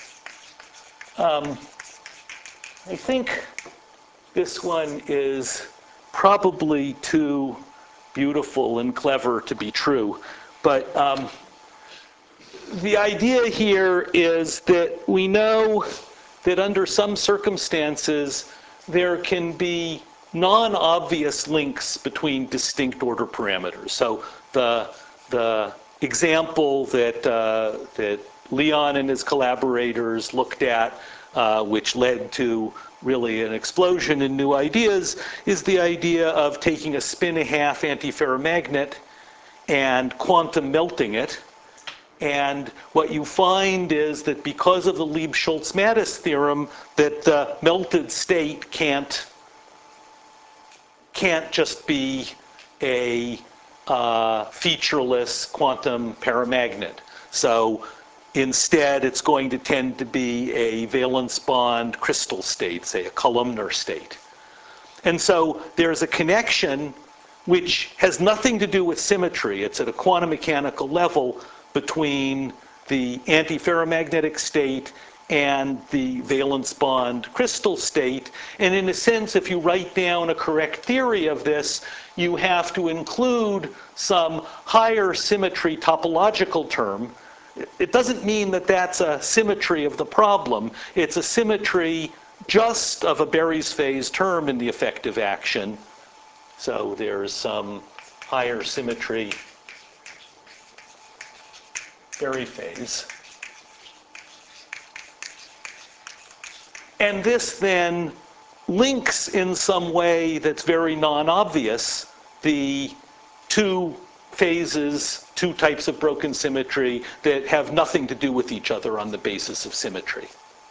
I think this one is probably too beautiful and clever to be true, but the idea here is that we know that under some circumstances there can be non-obvious links between distinct order parameters. So the example that Leon and his collaborators looked at, which led to really an explosion in new ideas, is the idea of taking a spin-a-half antiferromagnet and quantum melting it. And what you find is that because of the Lieb-Schultz-Mattis theorem, that the melted state can't just be a featureless quantum paramagnet. So instead, it's going to tend to be a valence bond crystal state, say a columnar state. And so there's a connection which has nothing to do with symmetry. It's at a quantum mechanical level between the antiferromagnetic state and the valence bond crystal state. And in a sense, if you write down a correct theory of this, you have to include some higher symmetry topological term. It doesn't mean that that's a symmetry of the problem. It's a symmetry just of a Berry's phase term in the effective action. So there's some higher symmetry Berry phase. And this then links in some way that's very non-obvious the two phases, two types of broken symmetry that have nothing to do with each other on the basis of symmetry.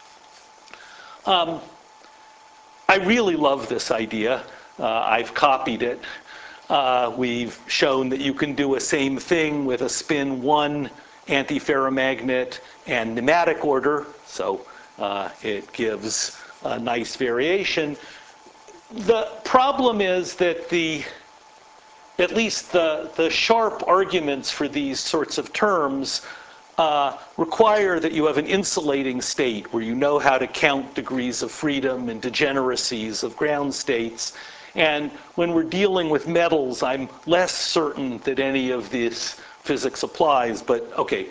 I really love this idea. I've copied it. We've shown that you can do a same thing with a spin 1 antiferromagnet and nematic order, so it gives a nice variation. The problem is that at least the sharp arguments for these sorts of terms require that you have an insulating state where you know how to count degrees of freedom and degeneracies of ground states. And when we're dealing with metals, I'm less certain that any of this physics applies, but okay,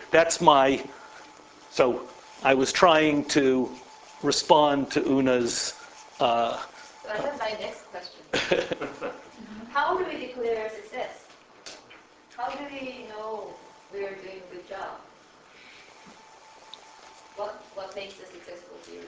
so I was trying to respond to Una's. So I have my next question. How do we declare success? How do we know we are doing a good job? What makes a successful theory?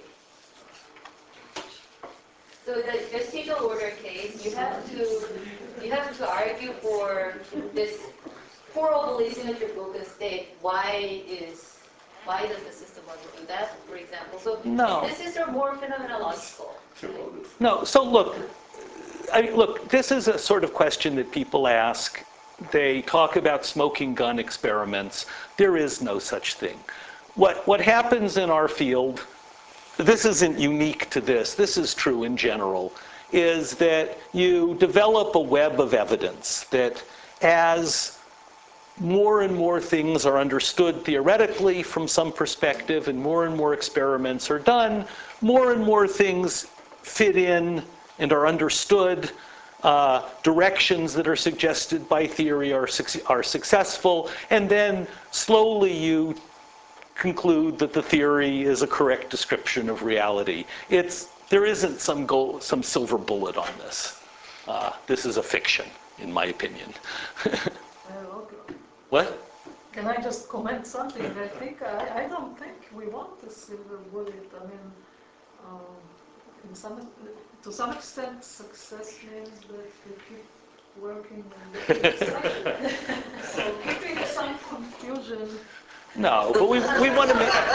So the Stiegel order case, you have to argue for this horribly symmetric broken state. Why does the system want to do that, for example? So No. This is more phenomenological. No, so look, this is a sort of question that people ask. They talk about smoking gun experiments. There is no such thing. What happens in our field, this isn't unique to this is true in general, is that you develop a web of evidence that as more and more things are understood theoretically from some perspective and more experiments are done, more and more things fit in and are understood. Directions that are suggested by theory are successful, and then slowly you conclude that the theory is a correct description of reality. There isn't some silver bullet on this. This is a fiction, in my opinion. Okay. What? Can I just comment something? I don't think we want a silver bullet. I mean, to some extent, success means that we keep working and getting excited. So keeping some confusion. No, but we want to make.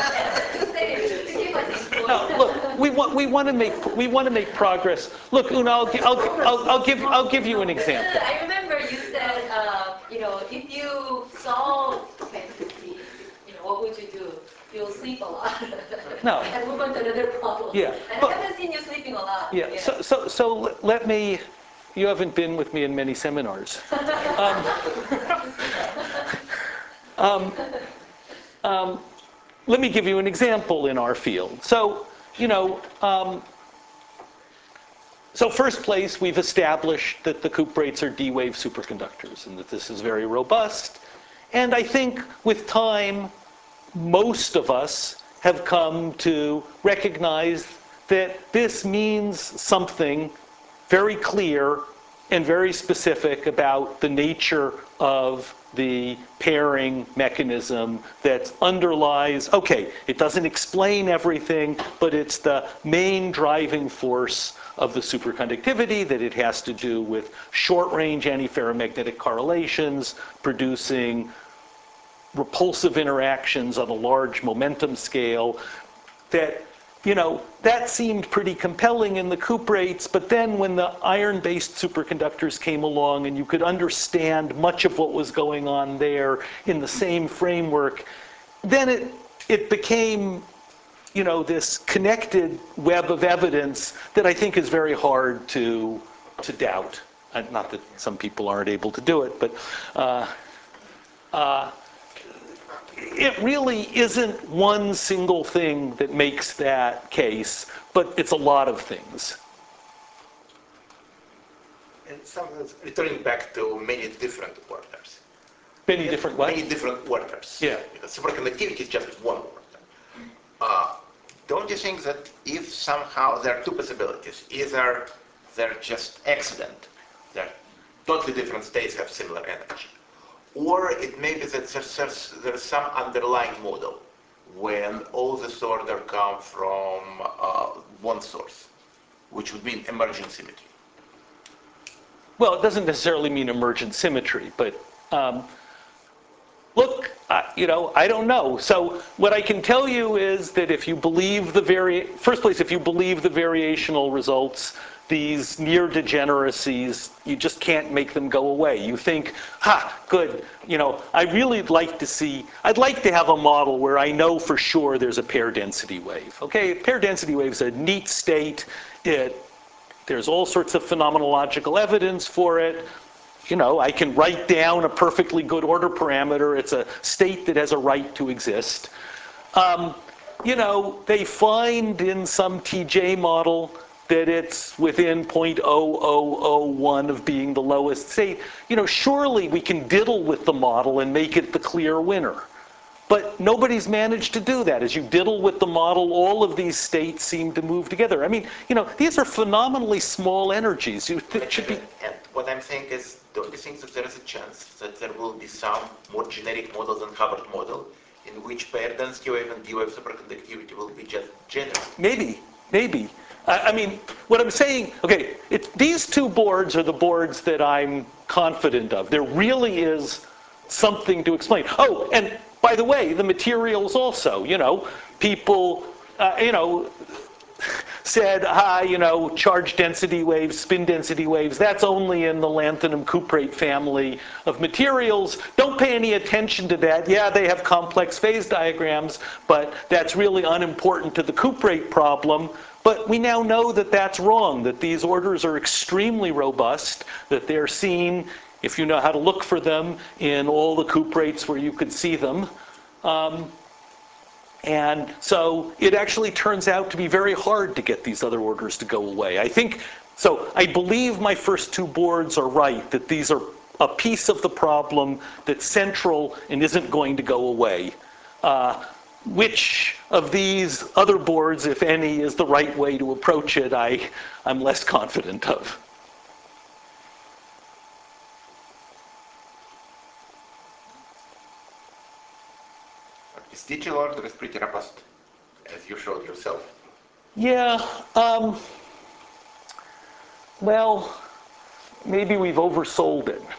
No, look, we want to make progress. Look, Una, I'll give you an example. I remember you said, if you solve entropy, what would you do? you'll sleep a lot. No. And move on to another problem. Yeah, I but- haven't seen you sleeping a lot. Yeah, so let me, you haven't been with me in many seminars. Let me give you an example in our field. So, so first place, we've established that the cuprates are D-wave superconductors and that this is very robust. And I think with time, most of us have come to recognize that this means something very clear and very specific about the nature of the pairing mechanism that underlies, okay, it doesn't explain everything, but it's the main driving force of the superconductivity, that it has to do with short-range antiferromagnetic correlations, producing repulsive interactions on a large momentum scale, that that seemed pretty compelling in the cuprates, but then when the iron-based superconductors came along and you could understand much of what was going on there in the same framework, then it became this connected web of evidence that I think is very hard to doubt. Not that some people aren't able to do it, but it really isn't one single thing that makes that case, but it's a lot of things. And sometimes returning back to many different orders. Many different what? Many different orders. Yeah. Because superconductivity is just one order. Don't you think that if somehow there are two possibilities, either they're just accident, that totally different states have similar energy, or it may be that there's some underlying model when all this order come from one source, which would mean emergent symmetry. Well, it doesn't necessarily mean emergent symmetry, but look, I don't know. So what I can tell you is that if you believe first place, if you believe the variational results, these near degeneracies, you just can't make them go away. You think, good, I'd like to have a model where I know for sure there's a pair density wave. Okay, pair density wave is a neat state. There's all sorts of phenomenological evidence for it. I can write down a perfectly good order parameter. It's a state that has a right to exist. They find in some TJ model that it's within 0.0001 of being the lowest state. Surely we can diddle with the model and make it the clear winner. But nobody's managed to do that. As you diddle with the model, all of these states seem to move together. I mean, these are phenomenally small energies. And what I'm saying is, don't you think that there is a chance that there will be some more generic model than Hubbard model, in which pair density wave and D-wave superconductivity will be just general? Maybe. I mean, what I'm saying, okay, these two boards are the boards that I'm confident of. There really is something to explain. Oh, and by the way, the materials also, people, said, charge density waves, spin density waves, that's only in the lanthanum cuprate family of materials. Don't pay any attention to that. Yeah, they have complex phase diagrams, but that's really unimportant to the cuprate problem. But we now know that that's wrong, that these orders are extremely robust, that they're seen, if you know how to look for them, in all the cuprates where you could see them. And so it actually turns out to be very hard to get these other orders to go away. I believe my first two boards are right, that these are a piece of the problem that's central and isn't going to go away. Which of these other boards, if any, is the right way to approach it, I'm less confident of. This digital order is pretty robust, as you showed yourself. Yeah, well, maybe we've oversold it.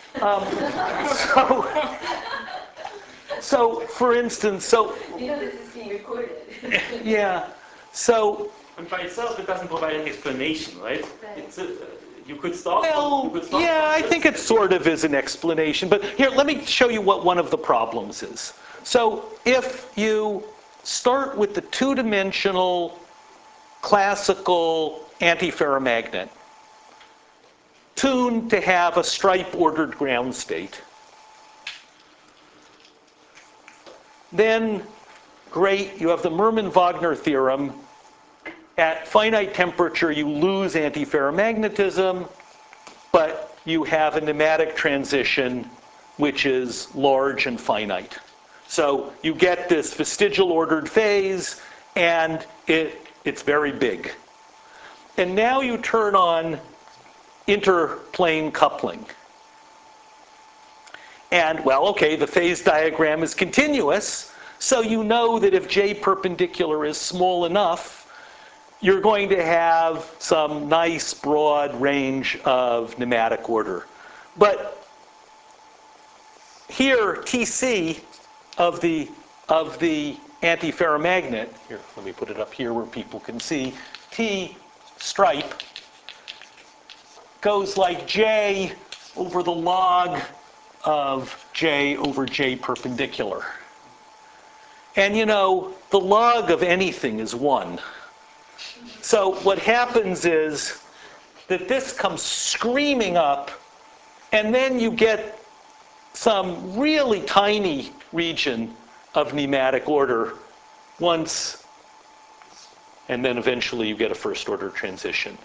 So, for instance, this is being recorded. Yeah, And by itself, it doesn't provide an explanation, right? Right. You could start. yeah, I think it sort of is an explanation. But here, let me show you what one of the problems is. So if you start with the two-dimensional classical antiferromagnet, tuned to have a stripe-ordered ground state. Then, great, you have the Merman-Wagner theorem. At finite temperature, you lose antiferromagnetism, but you have a nematic transition which is large and finite. So you get this vestigial ordered phase, and it's very big. And now you turn on interplane coupling. And, well, okay, the phase diagram is continuous, so you know that if J perpendicular is small enough, you're going to have some nice broad range of nematic order. But here, Tc of the antiferromagnet, here, let me put it up here where people can see, T stripe goes like J over the log of J over J perpendicular. And you know, the log of anything is 1. So what happens is that this comes screaming up, and then you get some really tiny region of nematic order once, and then eventually you get a first order transition.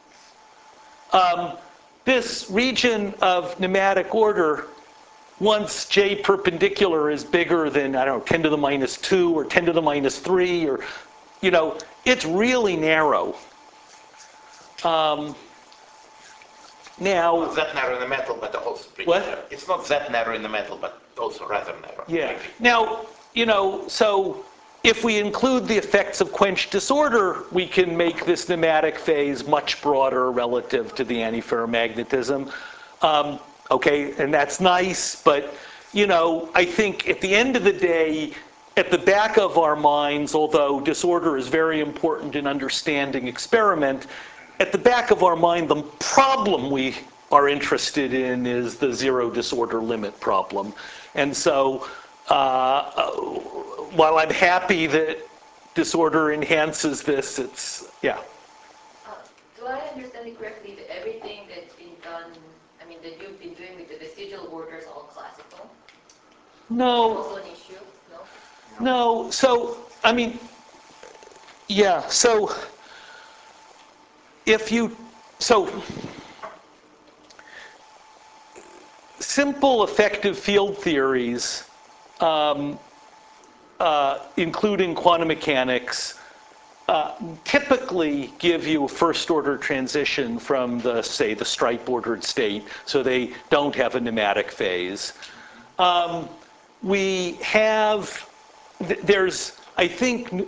This region of nematic order, once J perpendicular is bigger than, I don't know, 10 to the minus 2 or 10 to the minus 3, or, you know, it's really narrow. Now, not that narrow in the metal, but also pretty what? narrow. It's not that narrow in the metal, but also rather narrow. Yeah. Now, you know, so if we include the effects of quench disorder, we can make this nematic phase much broader relative to the antiferromagnetism. Okay, and that's nice, but, you know, I think at the end of the day, at the back of our minds, although disorder is very important in understanding experiment, at the back of our mind, the problem we are interested in is the zero disorder limit problem. And so, while I'm happy that disorder enhances this, it's, yeah. Do I understand it correctly that everything that's been done, I mean, that you've been doing with the vestigial order is all classical? No. Also an issue? No? No, so, I mean, yeah, so if you, so simple effective field theories, including quantum mechanics, typically give you a first order transition from the, say, the stripe ordered state, so they don't have a nematic phase. We have, there's, I think,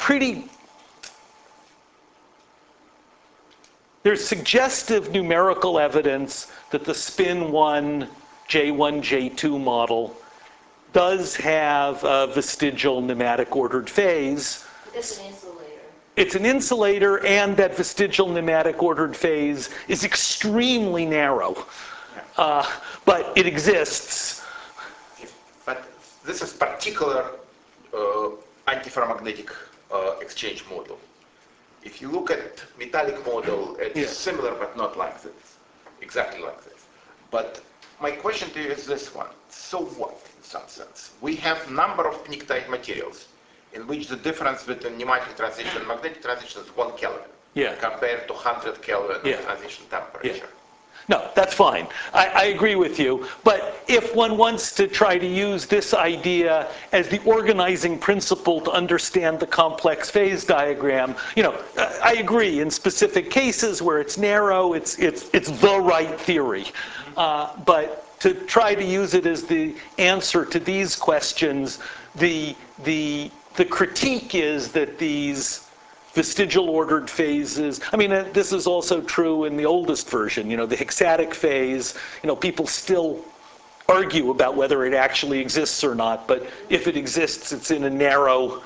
there's suggestive numerical evidence that the spin 1 J1 J2 model does have a vestigial nematic ordered phase. It's an insulator. It's an insulator, and that vestigial nematic ordered phase is extremely narrow. But it exists. But this is particular antiferromagnetic exchange model. If you look at metallic model, it's similar but not like this, exactly like this. But my question to you is this one. So what, in some sense? We have number of pnictide materials in which the difference between pneumatic transition and magnetic transition is 1 Kelvin compared to 100 Kelvin transition temperature. Yeah. No, that's fine. I agree with you. But if one wants to try to use this idea as the organizing principle to understand the complex phase diagram, you know, I agree. In specific cases where it's narrow, it's the right theory. But to try to use it as the answer to these questions, the critique is that these vestigial ordered phases, I mean, this is also true in the oldest version, you know, the Hexatic phase, you know, people still argue about whether it actually exists or not, but if it exists, it's in a narrow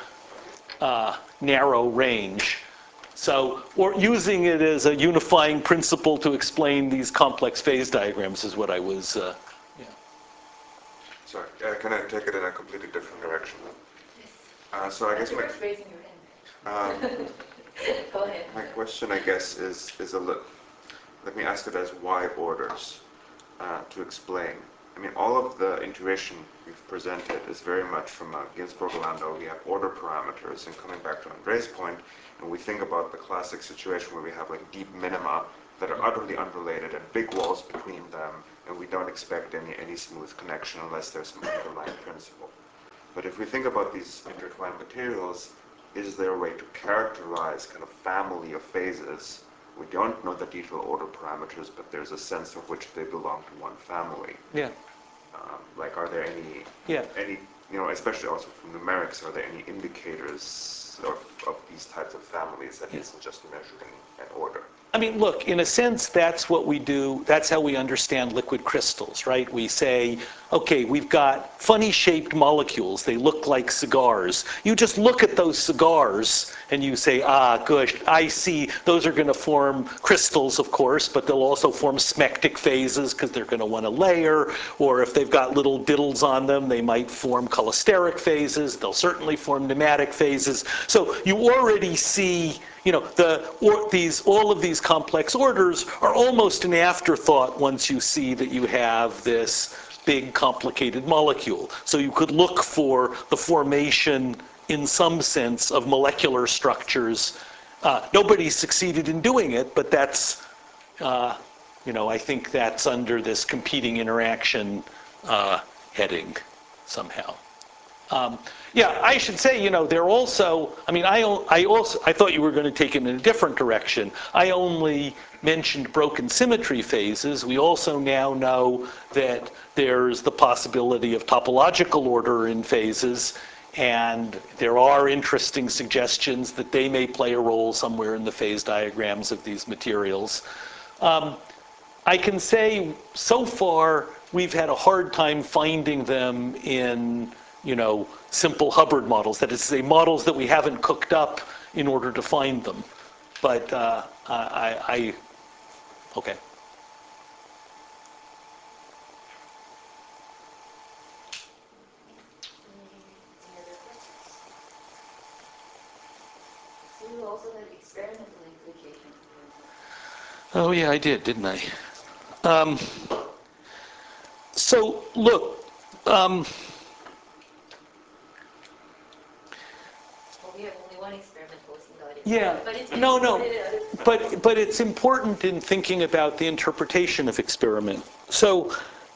range. So, or using it as a unifying principle to explain these complex phase diagrams is what I was, Sorry, can I take it in a completely different direction? So I guess You're first raising your hand. Go ahead. my question, I guess, is a little, let me ask it as why orders to explain. I mean, all of the intuition we've presented is very much from Ginzburg-Landau. We have order parameters, and coming back to Andre's point, and we think about the classic situation where we have like deep minima that are utterly unrelated and big walls between them, and we don't expect any smooth connection unless there's some underlying principle. But if we think about these intertwined materials, is there a way to characterize kind of family of phases? We don't know the detailed order parameters, but there's a sense of which they belong to one family. Yeah. Like, are there any, especially also from numerics, are there any indicators of these types of families that isn't just measuring an order? I mean, look, in a sense, that's what we do. That's how we understand liquid crystals, right? We say, okay, we've got funny-shaped molecules. They look like cigars. You just look at those cigars and you say, good, I see. Those are going to form crystals, of course, but they'll also form smectic phases because they're going to want to layer. Or if they've got little diddles on them, they might form cholesteric phases. They'll certainly form pneumatic phases. So you already see, all of these complex orders are almost an afterthought once you see that you have this big complicated molecule. So you could look for the formation in some sense of molecular structures. Nobody succeeded in doing it, but that's, I think that's under this competing interaction heading somehow. I should say, they're also, I thought you were going to take it in a different direction. I only mentioned broken symmetry phases. We also now know that there's the possibility of topological order in phases, and there are interesting suggestions that they may play a role somewhere in the phase diagrams of these materials. I can say, so far, we've had a hard time finding them in simple Hubbard models. That is to say, models that we haven't cooked up in order to find them. But okay. Any other questions? So you also had experimental implications. Oh yeah, I did, didn't I? So look. We have only one experiment posting about it. Yeah, but it's important in thinking about the interpretation of experiment. So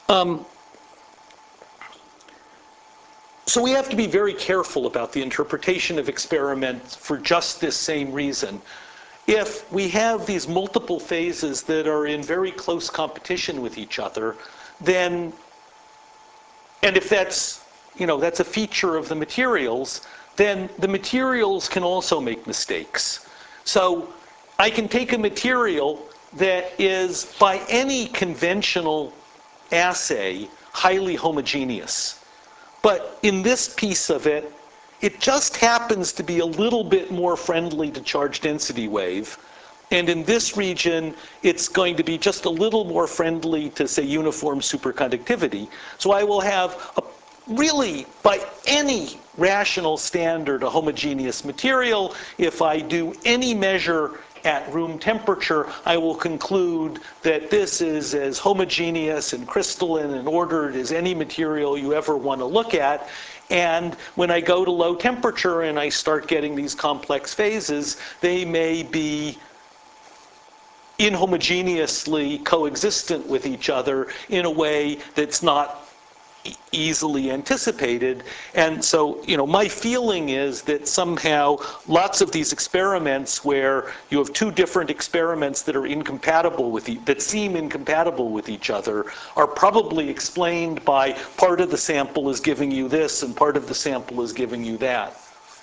we have to be very careful about the interpretation of experiments for just this same reason. If we have these multiple phases that are in very close competition with each other, then, and if that's a feature of the materials, then the materials can also make mistakes. So I can take a material that is, by any conventional assay, highly homogeneous. But in this piece of it, it just happens to be a little bit more friendly to charge density wave. And in this region, it's going to be just a little more friendly to, say, uniform superconductivity. So I will have really, by any rational standard, a homogeneous material. If I do any measure at room temperature, I will conclude that this is as homogeneous and crystalline and ordered as any material you ever want to look at. And when I go to low temperature and I start getting these complex phases, they may be inhomogeneously coexistent with each other in a way that's not easily anticipated. And so, my feeling is that somehow lots of these experiments where you have two different experiments that are incompatible that seem incompatible with each other are probably explained by part of the sample is giving you this and part of the sample is giving you that.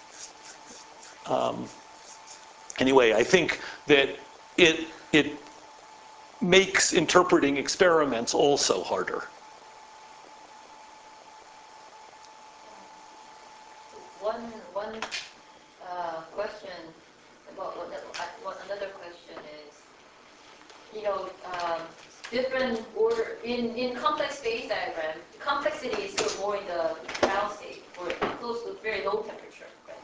Anyway, I think that it makes interpreting experiments also harder. One question, another question is, different order, in complex phase diagram, complexity is still more in the ground state, or close to very low temperature, right?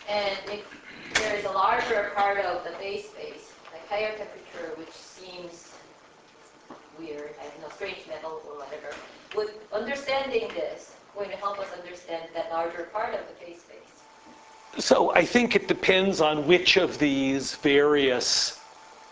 And if there is a larger part of the phase space, like higher temperature, which seems weird, I don't know, strange metal or whatever, would understanding this going to help us understand that larger part of the phase space? So I think it depends on which of these various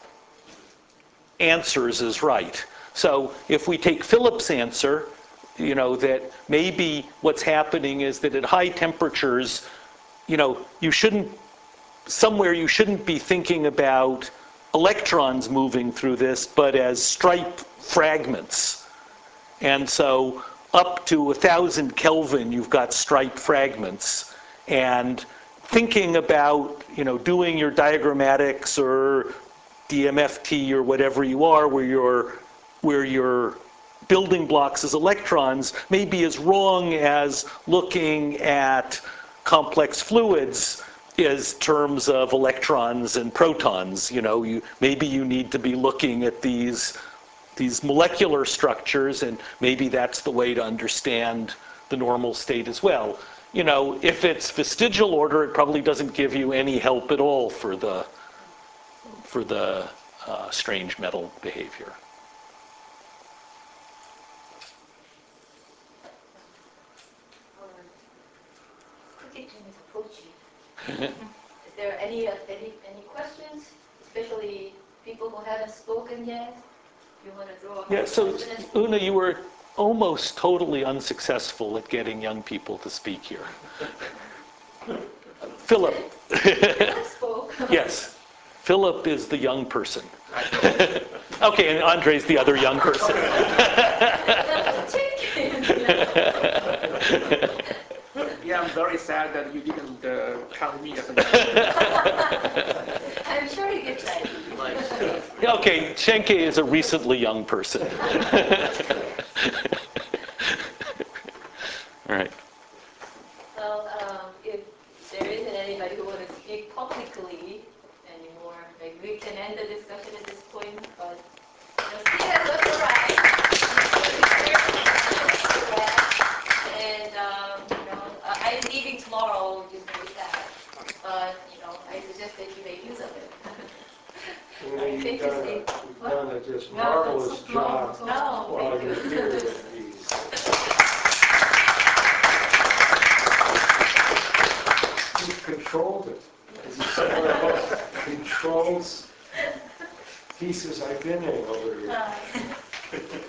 answers is right. So if we take Philip's answer, you know, that maybe what's happening is that at high temperatures, you know, you shouldn't be thinking about electrons moving through this, but as stripe fragments. And so up to 1,000 Kelvin, you've got stripe fragments. And thinking about, you know, doing your diagrammatics or DMFT or whatever you are, where your building blocks as electrons may be as wrong as looking at complex fluids as terms of electrons and protons. You know, maybe you need to be looking at these molecular structures, and maybe that's the way to understand the normal state as well. You know, if it's vestigial order, it probably doesn't give you any help at all for the strange metal behavior. Is there any questions, especially people who haven't spoken yet? You want to throw a Yeah, so question? Una, you were almost totally unsuccessful at getting young people to speak here. Philip. Philip spoke. Yes. Philip is the young person. Okay, and Andre's the other young person. Yeah, I'm very sad that you didn't count me as a I'm sure you get that. Okay, Schenke is a recently young person. All right. Well, if there isn't anybody who wants to speak publicly anymore, maybe we can end the discussion at this point, but Stephen, that's all right. And, I'm leaving tomorrow, just very sad. But, I suggest that you make use of it. You know, you've done a just marvelous job No, while thank you're you. here with these. You've controlled it. This is one of the most controlled pieces I've been in over the years.